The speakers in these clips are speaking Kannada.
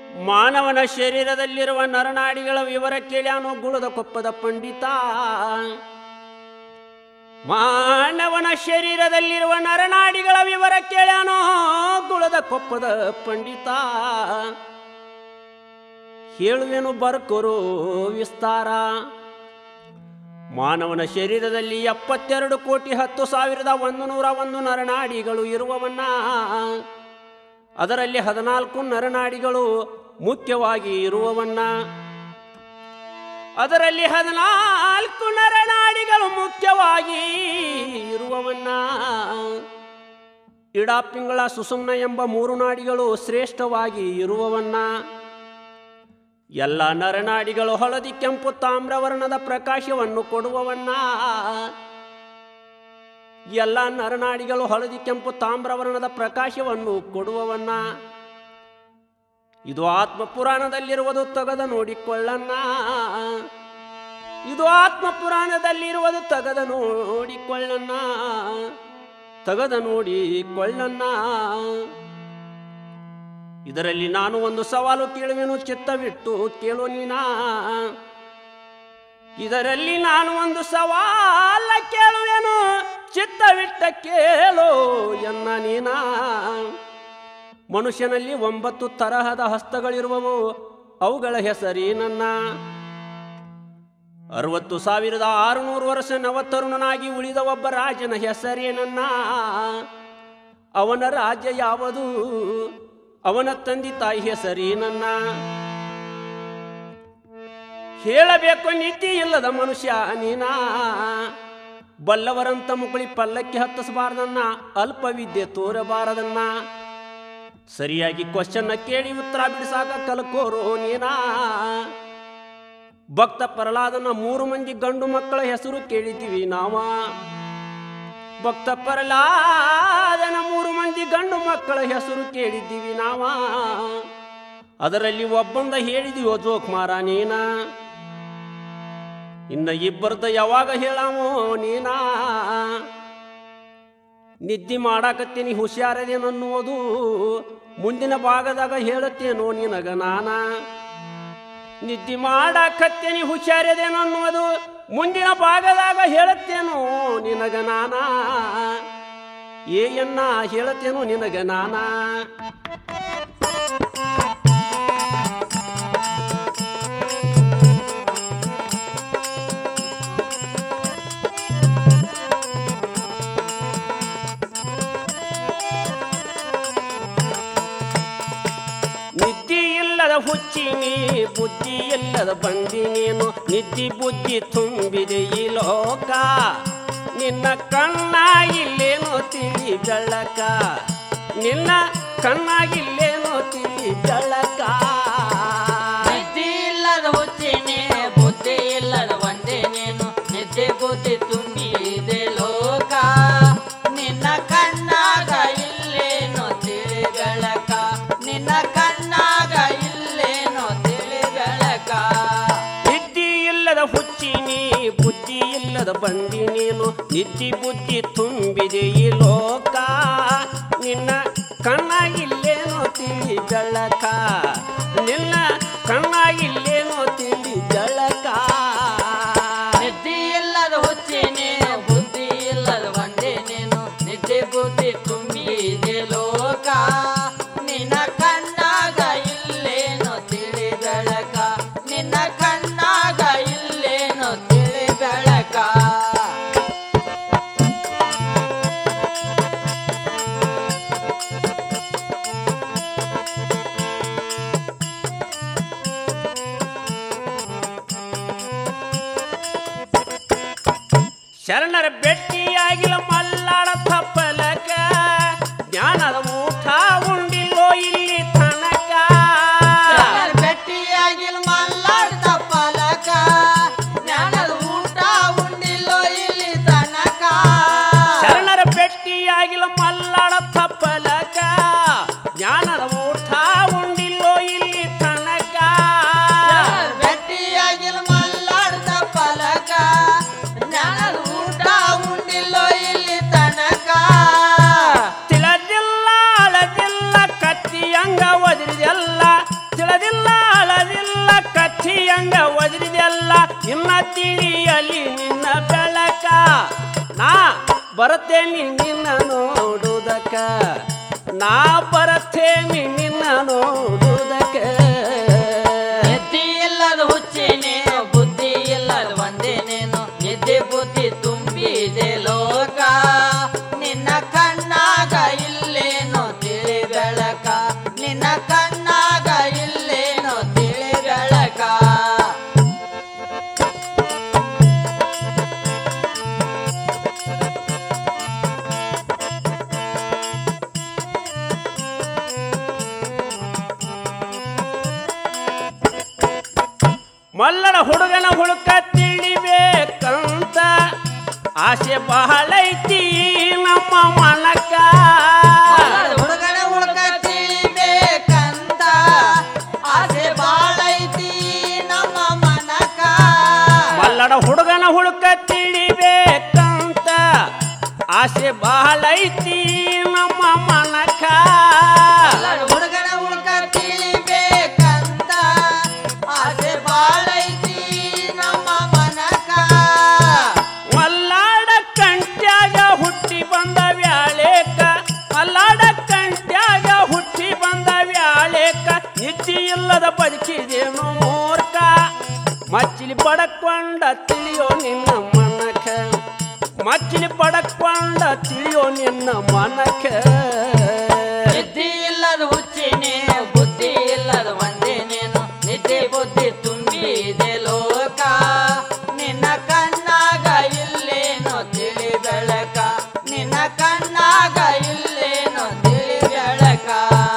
ಮಾನವನ ಶರೀರದಲ್ಲಿರುವ ನರನಾಡಿಗಳ ವಿವರ ಕೇಳ್ಯಾನು ಗುಳದ ಕೊಪ್ಪದ ಪಂಡಿತ. ಮಾನವನ ಶರೀರದಲ್ಲಿರುವ ನರನಾಡಿಗಳ ವಿವರ ಕೇಳ್ಯಾನು ಗುಳದ ಕೊಪ್ಪದ ಪಂಡಿತ. ಹೇಳುವೆನು ಬರ್ಕೊರು ವಿಸ್ತಾರ. ಮಾನವನ ಶರೀರದಲ್ಲಿ 72,10,101 ನರನಾಡಿಗಳು ಇರುವವನ್ನ, ಅದರಲ್ಲಿ 14 ನರನಾಡಿಗಳು ಮುಖ್ಯವಾಗಿ ಇರುವವನ್ನ, ಅದರಲ್ಲಿ 14 ನರನಾಡಿಗಳು ಮುಖ್ಯವಾಗಿ ಇರುವವನ್ನ, ಇಡಾಪಿಂಗಳ ಸುಸುಮ್ನ ಎಂಬ 3 ನಾಡಿಗಳು ಶ್ರೇಷ್ಠವಾಗಿ ಇರುವವನ್ನ, ಎಲ್ಲ ನರನಾಡಿಗಳು ಹಳದಿ ಕೆಂಪು ತಾಮ್ರವರ್ಣದ ಪ್ರಕಾಶವನ್ನು ಕೊಡುವವನ್ನ, ಎಲ್ಲ ನರನಾಡಿಗಳು ಹಳದಿ ಕೆಂಪು ತಾಮ್ರವರ್ಣದ ಪ್ರಕಾಶವನ್ನು ಕೊಡುವವನ್ನ. ಇದು ಆತ್ಮ ಪುರಾಣದಲ್ಲಿರುವುದು ತೆಗೆದ ನೋಡಿಕೊಳ್ಳಣ್ಣ, ಇದು ಆತ್ಮ ಪುರಾಣದಲ್ಲಿರುವುದು ತೆಗೆದ ನೋಡಿಕೊಳ್ಳಣ್ಣ, ತೆಗೆದ ನೋಡಿಕೊಳ್ಳಣ್ಣ. ಇದರಲ್ಲಿ ನಾನು ಒಂದು ಸವಾಲು ಕೇಳುವೆನು, ಚಿತ್ತವಿಟ್ಟು ಕೇಳು ನೀನಾ. ಇದರಲ್ಲಿ ನಾನು ಒಂದು ಸವಾಲ ಕೇಳುವೆನು, ಚಿತ್ತವಿಟ್ಟ ಕೇಳು ಎನ್ನ ನೀನಾ. ಮನುಷ್ಯನಲ್ಲಿ 9 ತರಹದ ಹಸ್ತಗಳಿರುವವು, ಅವುಗಳ ಹೆಸರೇನನ್ನ? 60,600 ವರ್ಷ ನವತರುಣನಾಗಿ ಉಳಿದ ಒಬ್ಬ ರಾಜನ ಹೆಸರೇನನ್ನ? ಅವನ ರಾಜ್ಯ ಯಾವುದು? ಅವನ ತಂದೆ ತಾಯಿ ಹೆಸರೇನನ್ನ? ಹೇಳಬೇಕು ನೀತಿ ಇಲ್ಲದ ಮನುಷ್ಯ ನೀನಾ. ಬಲ್ಲವರಂತ ಮುಕುಳಿ ಪಲ್ಲಕ್ಕಿ ಹತ್ತಿಸಬಾರದನ್ನ, ಅಲ್ಪ ವಿದ್ಯೆ ತೋರಬಾರದನ್ನ. ಸರಿಯಾಗಿ ಕ್ವಶನ್ನ ಕೇಳಿ ಉತ್ತರ ಬಿಡಿಸಾಕ ಕಲ್ಕೋರೋ ನೀನಾ. ಭಕ್ತ ಪ್ರಹ್ಲಾದನ 3 ಮಂದಿ ಗಂಡು ಮಕ್ಕಳ ಹೆಸರು ಕೇಳಿದ್ದೀವಿ ನಾವ. ಭಕ್ತ ಪ್ರಹ್ಲಾದನ 3 ಮಂದಿ ಗಂಡು ಮಕ್ಕಳ ಹೆಸರು ಕೇಳಿದ್ದೀವಿ ನಾವ. ಅದರಲ್ಲಿ ಒಬ್ಬಂದ ಹೇಳಿದೀವೋ ಜೋಕ್ಮಾರ ನೀನ. ಇನ್ನ ಇಬ್ಬರ್ದ ಯಾವಾಗ ಹೇಳಾಮೋ ನೀನಾ. ನಿದ್ದೆ ಮಾಡಾಕತ್ತೇನಿ ಹುಷಾರದೇನನ್ನುವುದು ಮುಂದಿನ ಭಾಗದಾಗ ಹೇಳುತ್ತೇನೋ ನಿನಗ ನಾನ. ನಿದ್ದೆ ಮಾಡಾಕತ್ತೇನಿ ಹುಷಾರದೇನನ್ನುವುದು ಮುಂದಿನ ಭಾಗದಾಗ ಹೇಳುತ್ತೇನೋ ನಿನಗ ನಾನ. ಏಯನ್ನ ಹೇಳುತ್ತೇನೋ ನಿನಗ ನಾನ. ನಿದ್ದೆ ಇಲ್ಲದ ಹುಚ್ಚಿನಿ, ಬುದ್ಧಿ ಇಲ್ಲದ ಬಂದಿ ನೀನು. ನಿದ್ದೆ ಬುದ್ಧಿ ತುಂಬಿದೆ ಈ ಲೋಕ, ನಿನ್ನ ಕಣ್ಣಾಗಿಲ್ಲೇನೋ ತಿಳಿ ಬೆಳಕ, ನಿನ್ನ ಕಣ್ಣಾಗಿಲ್ಲೇನೋ ತಿಳಿ ಬೆಳಕ. ನಿದ್ದೆ ಇಲ್ಲದ ಹುಚ್ಚಿನಿ, ಬುದ್ಧಿ ಇಲ್ಲದ ಬಂದಿ ನೀನು. ನಿದ್ದೆ ಬುದ್ಧಿ ತುಂಬಿದೆ ಲೋಕ, ನಿನ್ನ ಕಣ್ಣಾಗ ಇಲ್ಲೇನೋ ತಿಳಿ ಬೆಳಕ, ನಿನ್ನ ಕಣ್ಣಾಗ ಇಲ್ಲೇನೋ ತಿಳಿ ಬೆಳಕ. ನಿದ್ದೆ ಇಲ್ಲದ ಹುಚ್ಚಿನಿ, ಬುದ್ಧಿ ಇಲ್ಲದ ಬಂದಿ ನೀನು. ನಿದ್ದೆ ಬುದ್ಧಿ ತುಂಬಿದೆ ಈ ಲೋಕ, ನಿನ್ನ ಕಣ್ಣಾಗಿಲ್ಲೇನೋ ತಿಳಿ ಬೆಳಕ, ನಿನ್ನ ಕಣ್ಣಾಗಿಲ್ಲೇನೋ ತಿಳಿ ಬೆಳಕ. ನಿದ್ದೆ ಇಲ್ಲದ ಹುಚ್ಚಿನಿ, ಬುದ್ಧಿ ಇಲ್ಲದ ಬಂದೆ ನೀನು. ನಿದ್ದೆ ಬುದ್ಧಿ ತುಂಬಿದೆ ಲೋಕ, ನಿನ್ನ ಕಣ್ಣಾಗ ಇಲ್ಲೇನೋ ತಿಳಿ ಬೆಳಕ, ನಿನ್ನ ಕಣ್ಣಾಗ ಇಲ್ಲೇನೋ ತಿಳಿ ಬೆಳಕ. ಶರಣರ ಭೆಟ್ಟಿಯಾಗಿಲ್ಲ ಮಲ್ಲಾಡ ತಪ್ಪಲಕ, ಜ್ಞಾನದ ಊಟ ಉಂಡಿಲ್ಲೋ ಇಲ್ಲಿ ತನಕ. ಭೆಟ್ಟಿಯಾಗಿಲ್ಲ ಮಲ್ಲಾಡ ತಪ್ಪಲಕ, ಜ್ಞಾನದ ಊಟ ಉಂಡಿಲ್ಲೋ ಇಲ್ಲಿ ತನಕ. ಶರಣರ ಭೆಟ್ಟಿಯಾಗಿಲ್ಲ ಮಲ್ಲಾಡ ತಪ್ಪಲಕ, ಜ್ಞಾನದ ಊಟ ಉಂಡಿಲ್ಲೋ ಇಲ್ಲಿ ತನಕ. ಭೆಟ್ಟಿಯಾಗಿಲ್ಲ ಮಲ್ಲಾಡ ತಪ್ಪಲಕ, ಜ್ಞಾನದ ಊಟ ಉಂಡಿಲ್ಲೋ ಇಲ್ಲಿ ತನಕ. ತಿಳಿದಿಲ್ಲ ಅಳದಿಲ್ಲ ಕತ್ತಿಯಂಗ ಒದರಿದೆಲ್ಲ, ತಿಳಿದಿಲ್ಲ ಬರತೇನಿ ನಿನ್ನ ನೋಡುವುದಕ್ಕ ನಾ ಬರತೇನಿ ನಿನ್ನ ನೋಡುವುದಕ್ಕ ನಿದ್ದೆ ಇಲ್ಲದ ಹುಚ್ಚಿ ನೀನು ಬುದ್ಧಿ ಇಲ್ಲದ ಒಂದೇ ನೀನು ನಿದ್ದೆ ಬುದ್ಧಿ ತುಂಬಿದೆ ಲೋಕ ನಿನ್ನ ಕಣ್ಣಾಗ ಇಲ್ಲೇನೋ ತಿಳಿ ಬೆಳಕ ನಿನ್ನ ಕಣ್ಣಾಗ ಇಲ್ಲೇನೋ ತಿಳಿ ಬೆಳಕ ಮಲ್ಲನ ಹುಡುಗನ ಹುಡುಕ ತಿಳಿಬೇಕಂತ ಆಸೆ ಬಹಳೈತಿ ನಮ್ಮ ಮನಕ ಹುಡುಗನ ಹುಡುಗ ತಿಳಿಬೇಕಂತ ಆಸೆ ಬಾಳೈತಿ ನಮ್ಮ ಮನಕ ಮಲ್ಲನ ಹುಡುಗನ ಹುಡುಕ ತಿಳಿಬೇಕಂತ ಆಸೆ ಬಹಳೈತಿ ನಮ್ಮ ಮನಕ ಹುಡುಗನ ಹುಡುಗ ತಿಳಿಬೇಕಂತ ಆಸೆ ಬಾಳೈತಿ ನಮ್ಮ ಮನಕ ಮಲ್ಲಾಡ ಕಂಟ್ಯಾಗ ಹುಟ್ಟಿ ಬಂದ ವ್ಯಾಳೇಕ ಮಲ್ಲಾಡ ಕಂಟ್ಯಾಗ ಹುಟ್ಟಿ ಬಂದ ವ್ಯಾಳೇಕ ನಿತ್ಯ ಇಲ್ಲದ ಬದುಕಿದೇನು ಮೂರ್ಖ ಮಚ್ಚಿಲಿ ಪಡಕೊಂಡ ತಿಳಿಯೋ ನಿನ್ನ ಮನಕ ಮಚ್ಚಿಲಿ ಪಡಕೊಂಡ ತಿಳಿಯೋ ನಿನ್ನ ಮನಕ ನಿದ್ದೆ ಇಲ್ಲದ ಹುಚ್ಚಿನೇ ಬುದ್ಧಿ ಇಲ್ಲದ ಒಂದೇ ನೀನು ನಿದ್ದೆ ಬುದ್ಧಿ ತುಂಬಿದೆ ಲೋಕ ನಿನ್ನ ಕಣ್ಣಾಗ ಇಲ್ಲೇನೋ ತಿಳಿ ಬೆಳಕ ನಿನ್ನ ಕಣ್ಣಾಗ ಇಲ್ಲೇನೋ ತಿಳಿ ಬೆಳಕ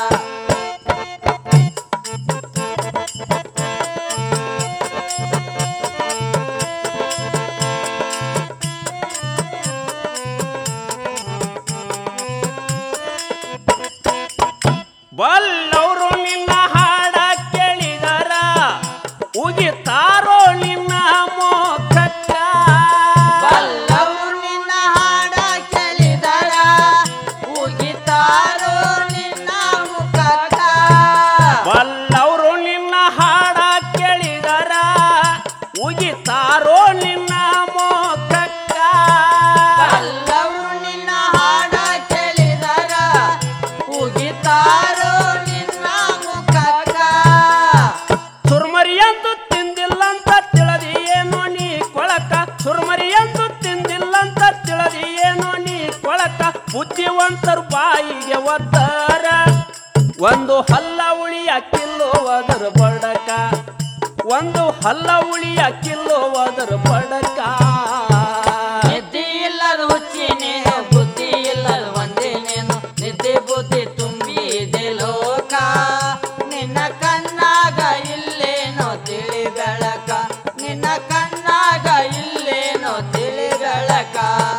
ಬಲ್ಲವರು ನಿನ್ನ ಹಾಡ ಕೇಳಿದರ ಉಗಿತಾರೋ ನಿನ್ನ ಮೋಕಕ್ಕ ಬಲ್ಲವರು ನಿನ್ನ ಹಾಡ ಕೇಳಿದರ ಉಗಿತಾರೋ ನಿನ್ನ ಮುಖಕ ಬಲ್ಲವರು ನಿನ್ನ ಹಾಡ ಕೇಳಿದರ ಉಗಿತಾರೋ ನಿನ್ನ ಮೋಕಕ್ಕ ಬಲ್ಲವರು ನಿನ್ನ ಹಾಡ ಕೇಳಿದರ ಉಗಿತಾರೋ ನಿನ್ನ ಮುಖಕ ಸುರ್ಮರಿಯಂದು ತಿಂದಿಲ್ಲಂತ ತಿಳಿದಿಯೇನೋ ನೀ ಕೊಳಕ ಸುರ್ಮರಿಯಂದು ತಿಂದಿಲ್ಲಂತ ತಿಳಿದಿಯೇನೋ ನೀ ಕೊಳಕ ಬುದ್ಧಿವಂತರು ಬಾಯಿಗೆ ಒದ್ದಾರ ಒಂದು ಹಲ್ಲ ಉಳಿಯ ಕಿಲ್ಲುವುದರ ಬಡಕ ಒಂದು ಹಲ್ಲ ಉಳಿಯ ಕಿಲ್ಲುವುದರ ಬಡಕ ನಿದ್ದೆ ಇಲ್ಲದ ಹುಚ್ಚಿನೇ ಬುದ್ಧಿ ಇಲ್ಲದ ಒಂದೇ ನೀನು ನಿದ್ದೆ ಬುದ್ಧಿ ತುಂಬಿದೆ ಲೋಕ ನಿನ್ನ ಕಣ್ಣಾಗ ಇಲ್ಲೇನೋ ತಿಳಿ ಬೆಳಕ ನಿನ್ನ ಕಣ್ಣಾಗ ಇಲ್ಲೇನೋ ತಿಳಿ ಬೆಳಕ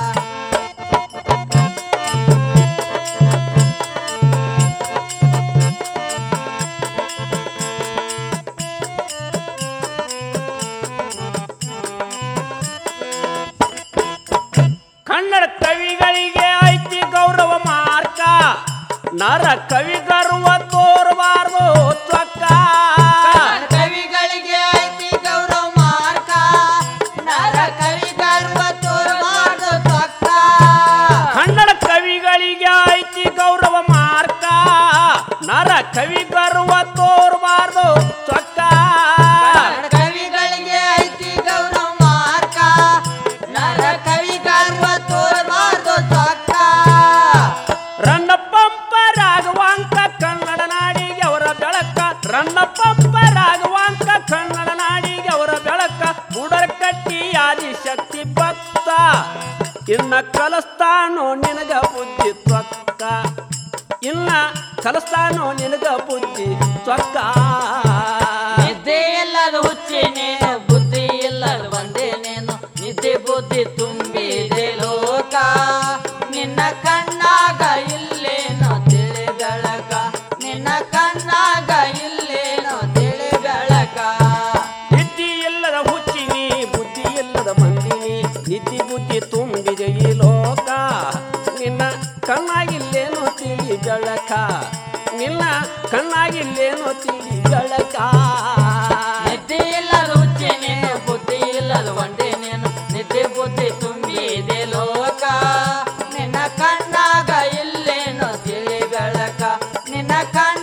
ಕನ್ನಡ ಕವಿಗಳಿಗೆ ಐತಿ ಗೌರವ ಮಾರ್ಕ ನರ ಕವಿ ಗರ್ವ ತೋರಬಾರ್ದು ತ್ವಕ್ಕ ಕವಿಗಳಿಗೆ ಐತಿ ಗೌರವ ಮಾರ್ಕ ನರ ಕವಿ ಗರ್ವ ತೋರಬಾರ್ದು ತ್ವಕ್ಕ ಕನ್ನಡ ಕವಿಗಳಿಗೆ ಐತಿ ಗೌರವ ಮಾರ್ಕ ನರ ಕವಿ ಗರ್ವ ತೋರಬಾರ್ದು ತ್ವಕ್ಕ ಕವಿಗಳಿಗೆ ಐತಿ ಗೌರವ ಮಾರ್ಕ ನರ ಕವಿ ಗರ್ವ ತೋರಬಾರ್ದು ತ್ವಕ್ಕ ರನ್ನಪಂಪ ರಾಘವಾಂಕ ಕನ್ನಡ ನಾಡಿಗೆ ಅವರ ಬೆಳಕ ರನ್ನಪಂಪ ರಾಘವಾಂಕ ಕನ್ನಡ ನಾಡಿಗೆ ಅವರ ಬೆಳಕ ಬುಡರ್ ಕಟ್ಟಿ ಆದಿಶಕ್ತಿ ಭಕ್ತ ಇನ್ನ ಕಲಸ್ತಾನೋ ನಿನಗ ಬುದ್ಧಿ ತ್ವಕ್ಕ ಇನ್ನ ಕಲಸ್ತಾನೋ ನಿನಗ ಬುದ್ಧಿ ತ್ವಕ್ಕ ನಿದ್ದೆ ಇಲ್ಲದ ಹುಚ್ಚಿನೇ ಬುದ್ಧಿ ಇಲ್ಲದ ಒಂದೇ ನೀನು ನಿದ್ದೆ ಬುದ್ಧಿ ತುಂಬಿದೆ ಲೋಕ ನಿನ್ನ ಕಣ್ಣಾಗ ಇಲ್ಲೇನೋ ತಿಳಿ ಬೆಳಕ ನಿನ್ನ ಕಣ್ಣಾಗ ಇಲ್ಲೇನೋ ತಿಳಿ ಬೆಳಕ ನಿದ್ದಿ ಇಲ್ಲದ ಹುಚ್ಚಿನಿ ಬುದ್ಧಿ ಇಲ್ಲದ ಮಂದಿನಿ ನಿದ್ದಿ ಬುದ್ಧಿ ತುಂಬಿದೆ ಈ ಲೋಕ ನಿನ್ನ ಕಣ್ಣಾಗಿಲ್ಲೇನೋ ತಿಳಿ ಬೆಳಕ ನಿನ್ನ ಕಣ್ಣಾಗಿಲ್ಲೇನೋ ತಿಳಿ ಬೆಳಕ ನಿದ್ದೆ ಇಲ್ಲದ ಹುಚ್ಚಿನೇ ಬುದ್ಧಿ ಇಲ್ಲದ ಒಂದೇ ನೀನು ನಿದ್ದೆ ಬುದ್ಧಿ ತುಂಬಿದೆ ಲೋಕ ಕಂಡ